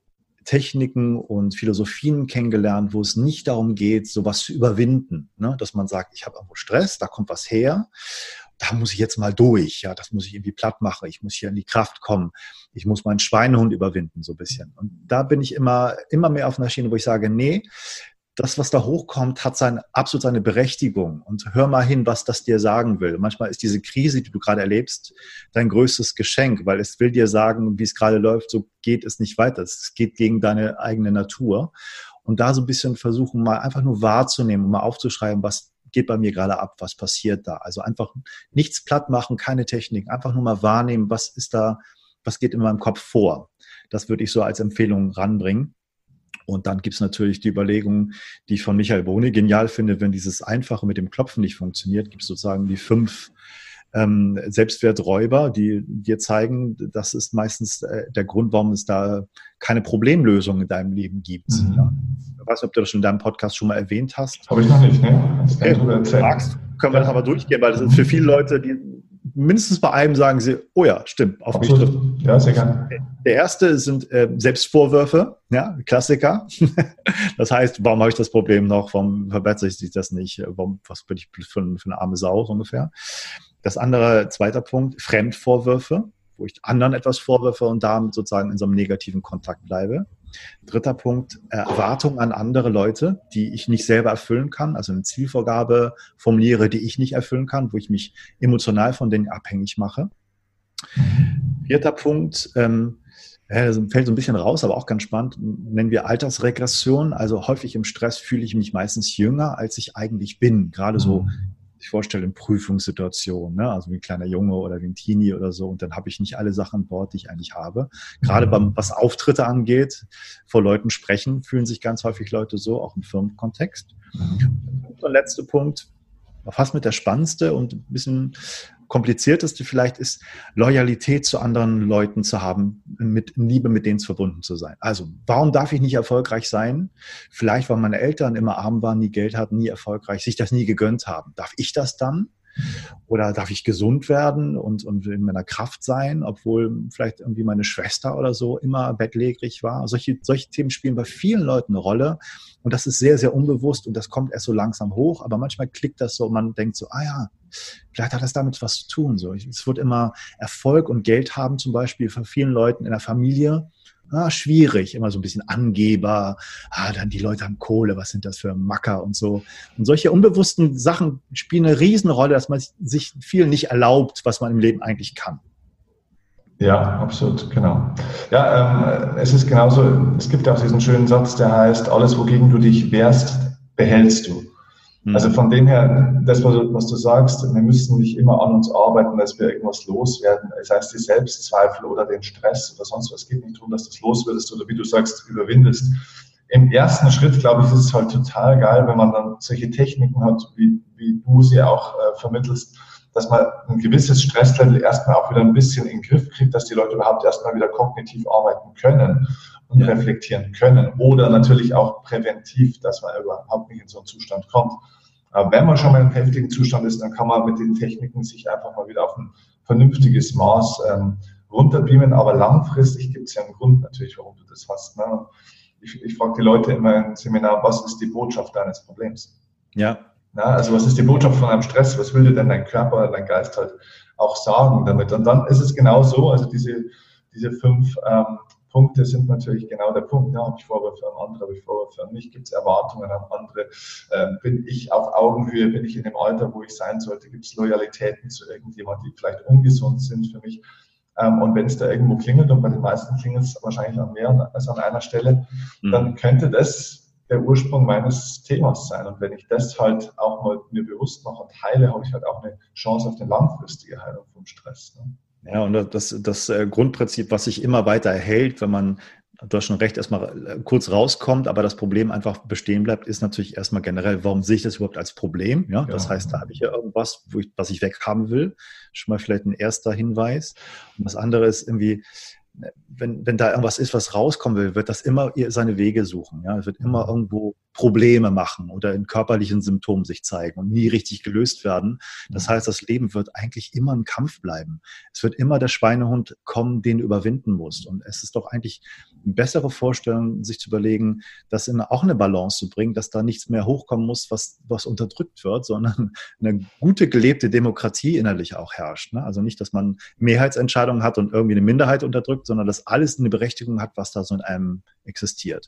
Techniken und Philosophien kennengelernt, wo es nicht darum geht, sowas zu überwinden, ne? Dass man sagt, ich habe irgendwo Stress, da kommt was her, da muss ich jetzt mal durch, ja, das muss ich irgendwie platt machen, ich muss hier in die Kraft kommen, ich muss meinen Schweinehund überwinden, so ein bisschen. Und da bin ich immer, immer mehr auf einer Schiene, wo ich sage, nee, das, was da hochkommt, hat sein, absolut seine Berechtigung und hör mal hin, was das dir sagen will. Manchmal ist diese Krise, die du gerade erlebst, dein größtes Geschenk, weil es will dir sagen, wie es gerade läuft, so geht es nicht weiter. Es geht gegen deine eigene Natur. Und da so ein bisschen versuchen, mal einfach nur wahrzunehmen und mal aufzuschreiben, was geht bei mir gerade ab, was passiert da. Also einfach nichts platt machen, keine Technik, einfach nur mal wahrnehmen, was ist da, was geht in meinem Kopf vor. Das würde ich so als Empfehlung ranbringen. Und dann gibt es natürlich die Überlegungen, die ich von Michael Bohne genial finde, wenn dieses Einfache mit dem Klopfen nicht funktioniert, gibt es sozusagen die fünf ähm, Selbstwerträuber, die dir zeigen, das ist meistens äh, der Grund, warum es da keine Problemlösung in deinem Leben gibt. Mhm. Ja? Ich weiß nicht, ob du das schon in deinem Podcast schon mal erwähnt hast. Habe ich noch nicht, ne? Das okay, wenn du magst, können wir das aber durchgehen, weil das ist für viele Leute, die mindestens bei einem sagen sie, oh ja, stimmt, auf mich trifft. Ja, sehr gerne. Der erste sind äh, Selbstvorwürfe, ja, Klassiker. Das heißt, warum habe ich das Problem noch? Warum verbessere ich das nicht? Warum, was bin ich für, für eine arme Sau so ungefähr? Das andere, zweiter Punkt, Fremdvorwürfe, wo ich anderen etwas vorwürfe und damit sozusagen in so einem negativen Kontakt bleibe. Dritter Punkt, Erwartungen an andere Leute, die ich nicht selber erfüllen kann, also eine Zielvorgabe formuliere, die ich nicht erfüllen kann, wo ich mich emotional von denen abhängig mache. Vierter Punkt, ähm, ja, fällt so ein bisschen raus, aber auch ganz spannend, nennen wir Altersregression. Also häufig im Stress fühle ich mich meistens jünger, als ich eigentlich bin. Gerade so sich vorstelle, in Prüfungssituationen, ne? Also wie ein kleiner Junge oder wie ein Teenie oder so. Und dann habe ich nicht alle Sachen an Bord, die ich eigentlich habe. Gerade beim, was Auftritte angeht, vor Leuten sprechen, fühlen sich ganz häufig Leute so, auch im Firmenkontext. Und der letzte Punkt, fast mit der spannendste und ein bisschen komplizierteste vielleicht ist, Loyalität zu anderen Leuten zu haben, mit Liebe mit denen verbunden zu sein. Also, warum darf ich nicht erfolgreich sein? Vielleicht, weil meine Eltern immer arm waren, nie Geld hatten, nie erfolgreich, sich das nie gegönnt haben. Darf ich das dann? Oder darf ich gesund werden und, und in meiner Kraft sein, obwohl vielleicht irgendwie meine Schwester oder so immer bettlägerig war? Solche, solche Themen spielen bei vielen Leuten eine Rolle. Und das ist sehr, sehr unbewusst und das kommt erst so langsam hoch. Aber manchmal klickt das so und man denkt so, ah ja, vielleicht hat das damit was zu tun. So, es wird immer Erfolg und Geld haben zum Beispiel von vielen Leuten in der Familie. Ah, schwierig, immer so ein bisschen Angeber, ah, dann die Leute haben Kohle, was sind das für Macker und so. Und solche unbewussten Sachen spielen eine Riesenrolle, dass man sich viel nicht erlaubt, was man im Leben eigentlich kann. Ja, absolut, genau. Ja, ähm, es ist genauso, es gibt ja auch diesen schönen Satz, der heißt, alles, wogegen du dich wehrst, behältst du. Also von dem her, das, was du, was du sagst, wir müssen nicht immer an uns arbeiten, dass wir irgendwas loswerden. Das heißt, die Selbstzweifel oder den Stress oder sonst was. Es geht nicht darum, dass du das loswerdest oder wie du sagst, überwindest. Im ersten Schritt, glaube ich, ist es halt total geil, wenn man dann solche Techniken hat, wie, wie du sie auch äh, vermittelst, dass man ein gewisses Stresslevel erstmal auch wieder ein bisschen in den Griff kriegt, dass die Leute überhaupt erstmal wieder kognitiv arbeiten können und ja. reflektieren können oder natürlich auch präventiv, dass man überhaupt nicht in so einen Zustand kommt. Aber wenn man schon mal in einem heftigen Zustand ist, dann kann man mit den Techniken sich einfach mal wieder auf ein vernünftiges Maß ähm, runterbeamen. Aber langfristig gibt es ja einen Grund natürlich, warum du das hast. Ne? Ich, ich frage die Leute immer im Seminar, was ist die Botschaft deines Problems? Ja. Na, also was ist die Botschaft von einem Stress? Was will dir denn dein Körper, dein Geist halt auch sagen damit? Und dann ist es genau so, also diese, diese fünf ähm, Punkte sind natürlich genau der Punkt. Ja, habe ich Vorwürfe an andere, habe ich Vorwürfe an mich, gibt es Erwartungen an andere? Ähm, bin ich auf Augenhöhe, bin ich in dem Alter, wo ich sein sollte? Gibt es Loyalitäten zu irgendjemandem, die vielleicht ungesund sind für mich? Ähm, und wenn es da irgendwo klingelt, und bei den meisten klingelt es wahrscheinlich an mehr als an einer Stelle, mhm. dann könnte das der Ursprung meines Themas sein. Und wenn ich das halt auch mal mir bewusst mache und heile, habe ich halt auch eine Chance auf eine langfristige Heilung vom Stress. Ne? Ja, und das, das Grundprinzip, was sich immer weiter erhält, wenn man, du hast schon recht, erstmal kurz rauskommt, aber das Problem einfach bestehen bleibt, ist natürlich erstmal generell, warum sehe ich das überhaupt als Problem? Ja, das ja. heißt, da habe ich ja irgendwas, wo ich, was ich weghaben will. Schon mal vielleicht ein erster Hinweis. Und das andere ist irgendwie, wenn, wenn da irgendwas ist, was rauskommen will, wird das immer seine Wege suchen. Ja? Es wird immer irgendwo Probleme machen oder in körperlichen Symptomen sich zeigen und nie richtig gelöst werden. Das heißt, das Leben wird eigentlich immer ein Kampf bleiben. Es wird immer der Schweinehund kommen, den du überwinden musst. Und es ist doch eigentlich eine bessere Vorstellung, sich zu überlegen, das in auch eine Balance zu bringen, dass da nichts mehr hochkommen muss, was, was unterdrückt wird, sondern eine gute gelebte Demokratie innerlich auch herrscht. Ne? Also nicht, dass man Mehrheitsentscheidungen hat und irgendwie eine Minderheit unterdrückt, sondern dass alles eine Berechtigung hat, was da so in einem existiert.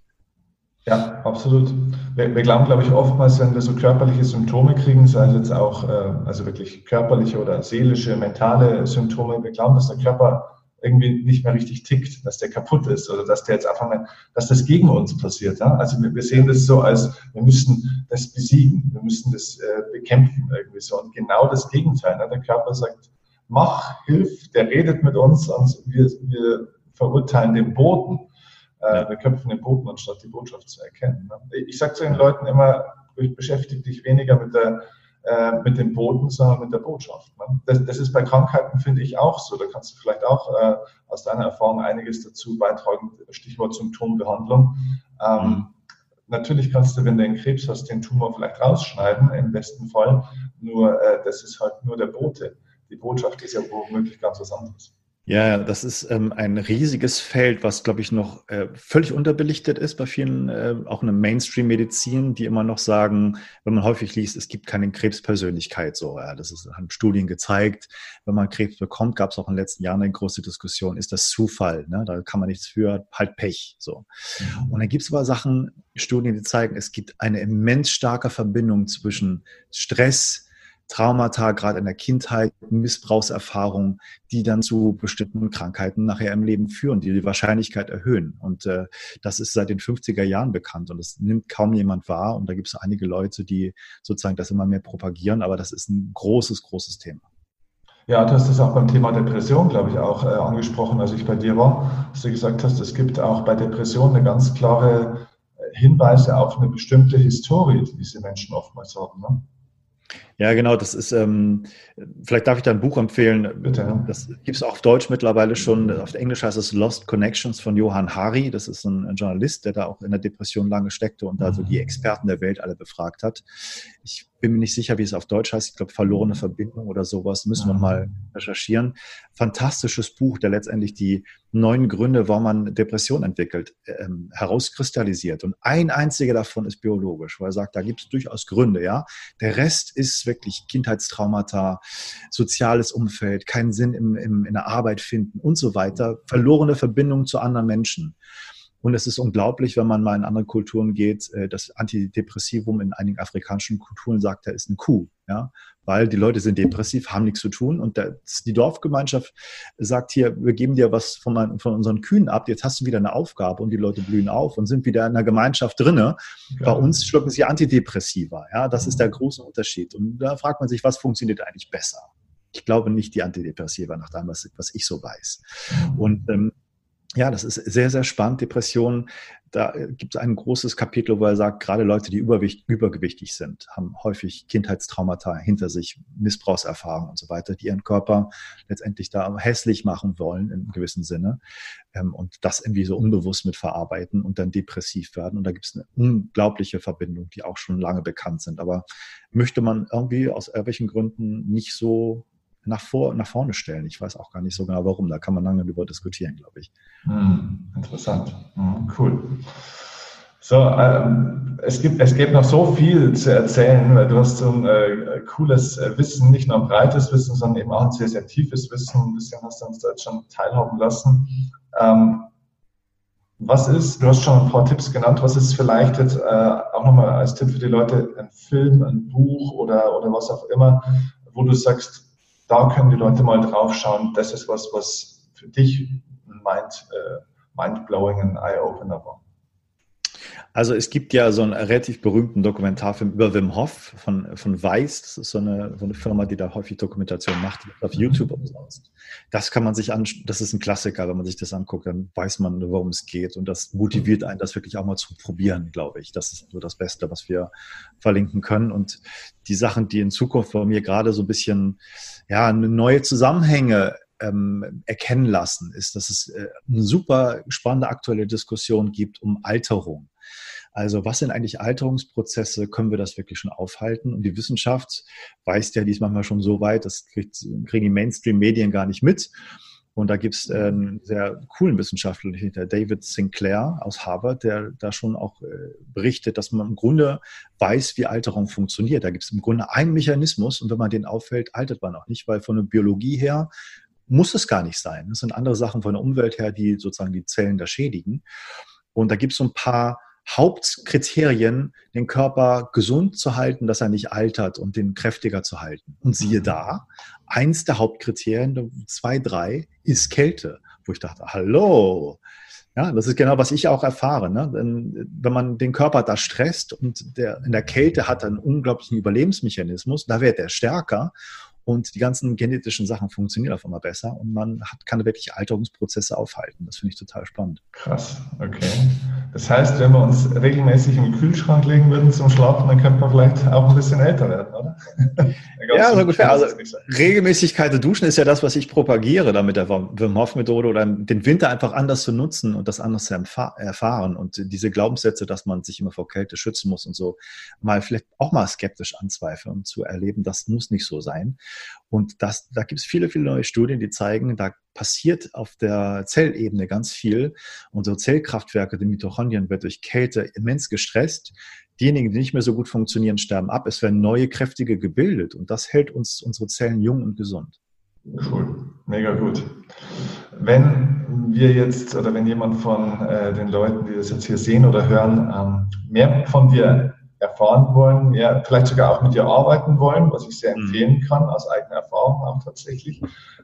Ja, absolut. Wir, wir glauben, glaube ich, oftmals, wenn wir so körperliche Symptome kriegen, sei es jetzt auch, äh, also wirklich körperliche oder seelische, mentale Symptome, wir glauben, dass der Körper irgendwie nicht mehr richtig tickt, dass der kaputt ist oder dass der jetzt einfach mal, dass das gegen uns passiert. Ja? Also wir, wir sehen das so als, wir müssen das besiegen, wir müssen das äh, bekämpfen irgendwie so. Und genau das Gegenteil. Ne? Der Körper sagt, mach, hilf, der redet mit uns und wir, wir verurteilen den Boden. Ja. Wir köpfen den Boden, anstatt die Botschaft zu erkennen. Ich sage zu den Leuten immer, beschäftige dich weniger mit, der, äh, mit dem Boden, sondern mit der Botschaft. Das, das ist bei Krankheiten, finde ich, auch so. Da kannst du vielleicht auch äh, aus deiner Erfahrung einiges dazu beitragen, Stichwort Symptombehandlung. Ähm, mhm. Natürlich kannst du, wenn du einen Krebs hast, den Tumor vielleicht rausschneiden, im besten Fall. Nur äh, das ist halt nur der Bote. Die Botschaft ist ja womöglich ganz was anderes. Ja, das ist ähm, ein riesiges Feld, was, glaube ich, noch äh, völlig unterbelichtet ist bei vielen, äh, auch in der Mainstream-Medizin, die immer noch sagen, wenn man häufig liest, es gibt keine Krebspersönlichkeit. So, ja, das ist, haben Studien gezeigt. Wenn man Krebs bekommt, gab es auch in den letzten Jahren eine große Diskussion, ist das Zufall? Ne? Da kann man nichts für, halt Pech. So. Und dann gibt es aber Sachen, Studien, die zeigen, es gibt eine immens starke Verbindung zwischen Stress, Traumata, gerade in der Kindheit, Missbrauchserfahrungen, die dann zu bestimmten Krankheiten nachher im Leben führen, die die Wahrscheinlichkeit erhöhen. Und äh, das ist seit den fünfziger Jahren bekannt und das nimmt kaum jemand wahr. Und da gibt es einige Leute, die sozusagen das immer mehr propagieren, aber das ist ein großes, großes Thema. Ja, du hast das auch beim Thema Depression, glaube ich, auch äh, angesprochen, als ich bei dir war, dass du gesagt hast, es gibt auch bei Depression eine ganz klare Hinweise auf eine bestimmte Historie, die diese Menschen oftmals haben. Ne? Ja, genau, das ist, ähm, vielleicht darf ich da ein Buch empfehlen. Bitte. Das gibt es auch auf Deutsch mittlerweile schon. Auf Englisch heißt es Lost Connections von Johann Hari. Das ist ein, ein Journalist, der da auch in der Depression lange steckte und da so die Experten der Welt alle befragt hat. Ich bin mir nicht sicher, wie es auf Deutsch heißt. Ich glaube, verlorene Verbindung oder sowas. Müssen wir mal recherchieren. Fantastisches Buch, der letztendlich die neun Gründe, warum man Depression entwickelt, ähm, herauskristallisiert. Und ein einziger davon ist biologisch, weil er sagt, da gibt es durchaus Gründe. Ja, der Rest ist wirklich Kindheitstraumata, soziales Umfeld, keinen Sinn im, im, in der Arbeit finden und so weiter. Verlorene Verbindungen zu anderen Menschen. Und es ist unglaublich, wenn man mal in andere Kulturen geht, das Antidepressivum in einigen afrikanischen Kulturen sagt, da ist eine Kuh, ja, weil die Leute sind depressiv, haben nichts zu tun und das, die Dorfgemeinschaft sagt hier, wir geben dir was von, von unseren Kühen ab, jetzt hast du wieder eine Aufgabe und die Leute blühen auf und sind wieder in der Gemeinschaft drinne. Ja. Bei uns schlucken sie Antidepressiva, ja, das ist der große Unterschied. Und da fragt man sich, was funktioniert eigentlich besser? Ich glaube nicht die Antidepressiva, nach dem, was, was ich so weiß. Und ähm, ja, das ist sehr, sehr spannend, Depressionen. Da gibt es ein großes Kapitel, wo er sagt, gerade Leute, die überwicht, übergewichtig sind, haben häufig Kindheitstraumata hinter sich, Missbrauchserfahrungen und so weiter, die ihren Körper letztendlich da hässlich machen wollen, in gewissem Sinne. Und das irgendwie so unbewusst mit verarbeiten und dann depressiv werden. Und da gibt es eine unglaubliche Verbindung, die auch schon lange bekannt sind. Aber möchte man irgendwie aus irgendwelchen Gründen nicht so nach, vor, nach vorne stellen. Ich weiß auch gar nicht so genau, warum. Da kann man lange darüber diskutieren, glaube ich. Hm, interessant. Hm, cool. So, ähm, es gibt, es gibt noch so viel zu erzählen, weil du hast so ein äh, cooles Wissen, nicht nur ein breites Wissen, sondern eben auch ein sehr, sehr tiefes Wissen. Ein bisschen hast du uns da jetzt schon teilhaben lassen. Ähm, was ist, du hast schon ein paar Tipps genannt, was ist vielleicht jetzt äh, auch nochmal als Tipp für die Leute, ein Film, ein Buch oder, oder was auch immer, wo du sagst, da können die Leute mal drauf schauen. Das ist was, was für dich ein Mind, äh, mind-blowing, ein Eye-Opener war. Also es gibt ja so einen relativ berühmten Dokumentarfilm über Wim Hof von, von Weiß. Das ist so eine, so eine Firma, die da häufig Dokumentation macht, auf YouTube umsonst. Das kann man sich anschauen, das ist ein Klassiker, wenn man sich das anguckt, dann weiß man, worum es geht. Und das motiviert einen, das wirklich auch mal zu probieren, glaube ich. Das ist so das Beste, was wir verlinken können. Und die Sachen, die in Zukunft bei mir gerade so ein bisschen, ja, neue Zusammenhänge ähm, erkennen lassen, ist, dass es äh, eine super spannende aktuelle Diskussion gibt um Alterung. Also was sind eigentlich Alterungsprozesse? Können wir das wirklich schon aufhalten? Und die Wissenschaft weist ja diesmal manchmal schon so weit, das kriegt, kriegen die Mainstream-Medien gar nicht mit. Und da gibt es äh, einen sehr coolen Wissenschaftler, der David Sinclair aus Harvard, der da schon auch äh, berichtet, dass man im Grunde weiß, wie Alterung funktioniert. Da gibt es im Grunde einen Mechanismus und wenn man den auffällt, altert man auch nicht, weil von der Biologie her muss es gar nicht sein. Es sind andere Sachen von der Umwelt her, die sozusagen die Zellen da schädigen. Und da gibt es so ein paar Hauptkriterien, den Körper gesund zu halten, dass er nicht altert und den kräftiger zu halten. Und siehe da, eins der Hauptkriterien, zwei, drei, ist Kälte. Wo ich dachte, hallo, ja, das ist genau, was ich auch erfahre. Ne? Wenn man den Körper da stresst und der, in der Kälte hat er einen unglaublichen Überlebensmechanismus, da wird er stärker. Und die ganzen genetischen Sachen funktionieren auf einmal besser und man hat, kann wirklich Alterungsprozesse aufhalten. Das finde ich total spannend. Krass, okay. Das heißt, wenn wir uns regelmäßig im Kühlschrank legen würden zum Schlafen, dann könnte man vielleicht auch ein bisschen älter werden, oder? Ja, so ungefähr. Also Regelmäßigkeit der Duschen ist ja das, was ich propagiere, da mit der Wim Hof Methode oder den Winter einfach anders zu nutzen und das anders zu erfahren. Und diese Glaubenssätze, dass man sich immer vor Kälte schützen muss und so, mal vielleicht auch mal skeptisch anzweifeln und zu erleben, das muss nicht so sein. Und das, da gibt es viele, viele neue Studien, die zeigen, da passiert auf der Zellebene ganz viel. Unsere Zellkraftwerke, die Mitochondrien, wird durch Kälte immens gestresst. Diejenigen, die nicht mehr so gut funktionieren, sterben ab. Es werden neue, kräftige gebildet. Und das hält uns unsere Zellen jung und gesund. Cool, mega gut. Wenn wir jetzt oder wenn jemand von äh, den Leuten, die das jetzt hier sehen oder hören, ähm, mehr von dir erfahren wollen, ja, vielleicht sogar auch mit dir arbeiten wollen, was ich sehr empfehlen kann, aus eigener Erfahrung auch tatsächlich.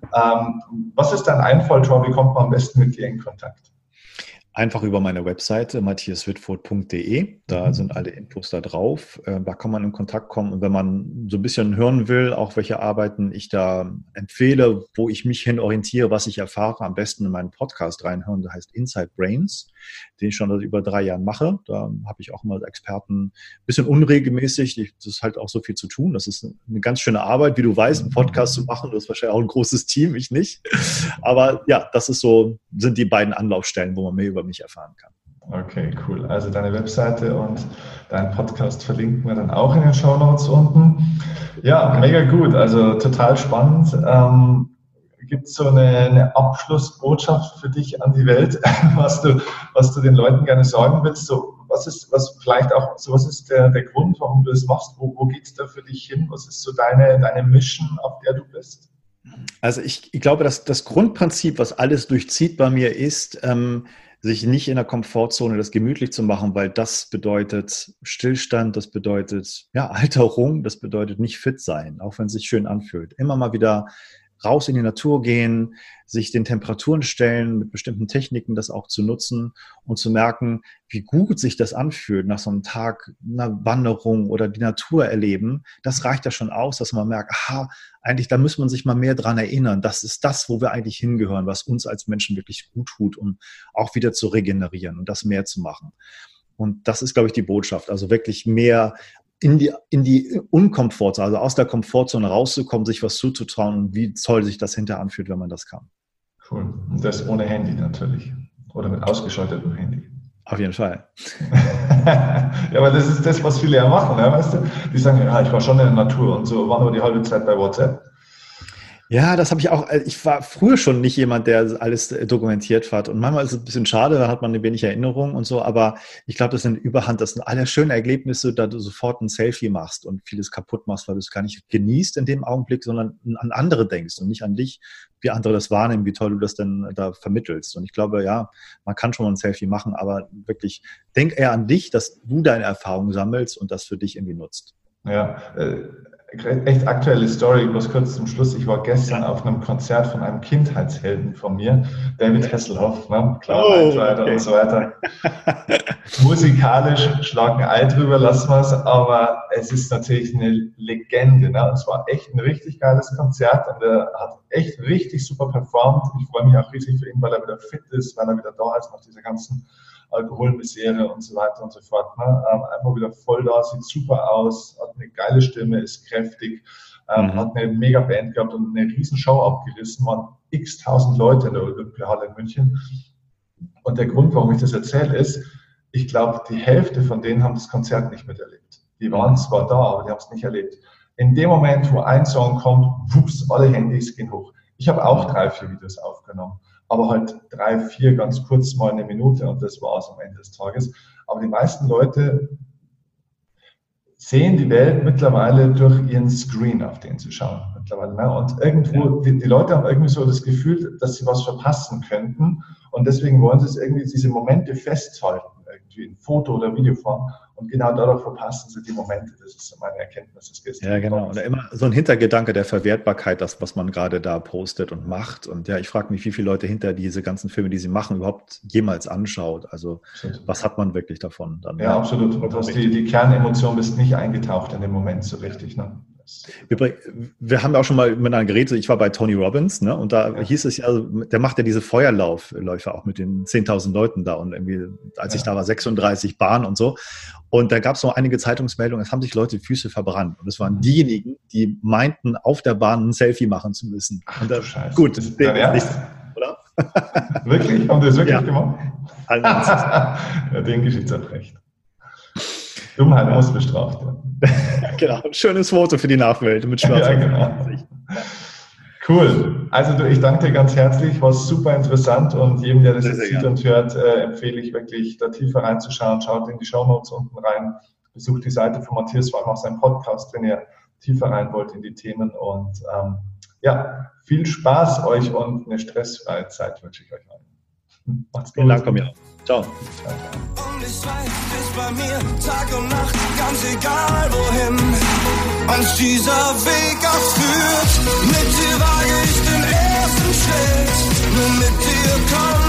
Ähm, was ist dein Einfall, Tor? Wie kommt man am besten mit dir in Kontakt? Einfach über meine Webseite matthias wittfurt punkt de, da mhm. sind alle Infos da drauf, da kann man in Kontakt kommen und wenn man so ein bisschen hören will, auch welche Arbeiten ich da empfehle, wo ich mich hin orientiere, was ich erfahre, am besten in meinen Podcast reinhören, der heißt Inside Brains, den ich schon seit über drei Jahren mache, da habe ich auch immer Experten, ein bisschen unregelmäßig, das ist halt auch so viel zu tun, das ist eine ganz schöne Arbeit, wie du weißt, einen Podcast zu machen, das ist wahrscheinlich auch ein großes Team, ich nicht, aber ja, das ist so, sind die beiden Anlaufstellen, wo man mehr über mich erfahren kann. Okay, cool. Also deine Webseite und deinen Podcast verlinken wir dann auch in den Shownotes unten. Ja, mega gut. Also total spannend. Ähm, gibt es so eine, eine Abschlussbotschaft für dich an die Welt, was du, was du den Leuten gerne sagen willst? So, was ist, was vielleicht auch, so was ist der, der Grund, warum du es machst? Wo, wo geht es da für dich hin? Was ist so deine, deine Mission, auf der du bist? Also ich, ich glaube, dass das Grundprinzip, was alles durchzieht bei mir, ist, ähm, sich nicht in der Komfortzone das gemütlich zu machen, weil das bedeutet Stillstand, das bedeutet ja Alterung, das bedeutet nicht fit sein, auch wenn es sich schön anfühlt. Immer mal wieder raus in die Natur gehen, sich den Temperaturen stellen, mit bestimmten Techniken das auch zu nutzen und zu merken, wie gut sich das anfühlt nach so einem Tag, einer Wanderung oder die Natur erleben. Das reicht ja schon aus, dass man merkt, aha, eigentlich, da muss man sich mal mehr dran erinnern. Das ist das, wo wir eigentlich hingehören, was uns als Menschen wirklich gut tut, um auch wieder zu regenerieren und das mehr zu machen. Und das ist, glaube ich, die Botschaft. Also wirklich mehr in die, in die Unkomfortzone, also aus der Komfortzone rauszukommen, sich was zuzutrauen und wie toll sich das hinterher anfühlt, wenn man das kann. Cool. Und das ohne Handy natürlich. Oder mit ausgeschaltetem Handy. Auf jeden Fall. Ja, aber das ist das, was viele ja machen, ne? Weißt du? Die sagen, ja, ich war schon in der Natur und so, war nur die halbe Zeit bei WhatsApp. Ja, das habe ich auch, ich war früher schon nicht jemand, der alles dokumentiert hat und manchmal ist es ein bisschen schade, da hat man ein wenig Erinnerung und so, aber ich glaube, das sind Überhand, das sind alle schöne Erlebnisse, da du sofort ein Selfie machst und vieles kaputt machst, weil du es gar nicht genießt in dem Augenblick, sondern an andere denkst und nicht an dich, wie andere das wahrnehmen, wie toll du das denn da vermittelst. Und ich glaube, ja, man kann schon mal ein Selfie machen, aber wirklich, denk eher an dich, dass du deine Erfahrungen sammelst und das für dich irgendwie nutzt. Ja, äh echt aktuelle Story, bloß kurz zum Schluss. Ich war gestern auf einem Konzert von einem Kindheitshelden von mir, David Hasselhoff, ne? Klar, oh, Einschalter okay. und so weiter. Musikalisch schlagen Ei drüber, lassen wir es, aber es ist natürlich eine Legende. Ne? Und es war echt ein richtig geiles Konzert und er hat echt richtig super performt. Ich freue mich auch riesig für ihn, weil er wieder fit ist, weil er wieder da ist nach dieser ganzen Alkoholmisere und so weiter und so fort. Ne? Ähm, einfach wieder voll da, sieht super aus, hat eine geile Stimme, ist kräftig, ähm, mhm. hat eine mega Band gehabt und eine riesen Show abgerissen, waren x tausend Leute in der Olympiahalle in München. Und der Grund, warum ich das erzähle, ist, ich glaube, die Hälfte von denen haben das Konzert nicht miterlebt. Die waren zwar da, aber die haben es nicht erlebt. In dem Moment, wo ein Song kommt, wups, alle Handys gehen hoch. Ich habe auch drei, vier Videos aufgenommen. Aber halt drei, vier, ganz kurz mal eine Minute und das war es am Ende des Tages. Aber die meisten Leute sehen die Welt mittlerweile durch ihren Screen, auf den sie schauen mittlerweile. Ne? Und irgendwo, die, die Leute haben irgendwie so das Gefühl, dass sie was verpassen könnten und deswegen wollen sie es irgendwie, diese Momente festhalten, irgendwie in Foto- oder Videoform. Und genau dadurch verpassen sie die Momente. Das ist so meine Erkenntnis des gestern. Ja, genau. Oder immer so ein Hintergedanke der Verwertbarkeit, das, was man gerade da postet und macht. Und ja, ich frage mich, wie viele Leute hinter diese ganzen Filme, die sie machen, überhaupt jemals anschaut. Also absolut. Was hat man wirklich davon? Dann, ja, ja, absolut. Und du hast die, die Kernemotion bist nicht eingetaucht in dem Moment so richtig. Ne? Wir, wir haben ja auch schon mal miteinander geredet, ich war bei Tony Robbins, ne, und da ja. hieß es ja, der macht ja diese Feuerlaufläufe auch mit den zehntausend Leuten da und irgendwie, als ja. ich da war, sechsunddreißig Bahnen und so. Und da gab es noch einige Zeitungsmeldungen, es haben sich Leute die Füße verbrannt. Und es waren diejenigen, die meinten, auf der Bahn ein Selfie machen zu müssen. Ach, und da, Scheiße. Gut, das ist den nicht, oder? Wirklich? Haben die das wirklich ja. gemacht? Ja, den geschieht es recht. Dummheit ja. muss bestraft werden. Genau, ein schönes Foto für die Nachwelt mit Schwarz. Ja, genau. Cool. Also du, ich danke dir ganz herzlich, war super interessant und jedem, der das sehr, jetzt sehr sieht und hört, äh, empfehle ich wirklich, da tiefer reinzuschauen. Schaut in die Shownotes unten rein, besucht die Seite von Matthias, vor allem auch seinen Podcast, wenn ihr tiefer rein wollt in die Themen und ähm, ja, viel Spaß euch und eine stressfreie Zeit wünsche ich euch allen. Macht's gut. Vielen Dank, komm ja. Ciao. Ciao. und ich weiß, du bist bei mir Tag und Nacht, ganz egal wohin uns dieser Weg auch führt. Mit dir wage ich den ersten Schritt, nur mit dir komm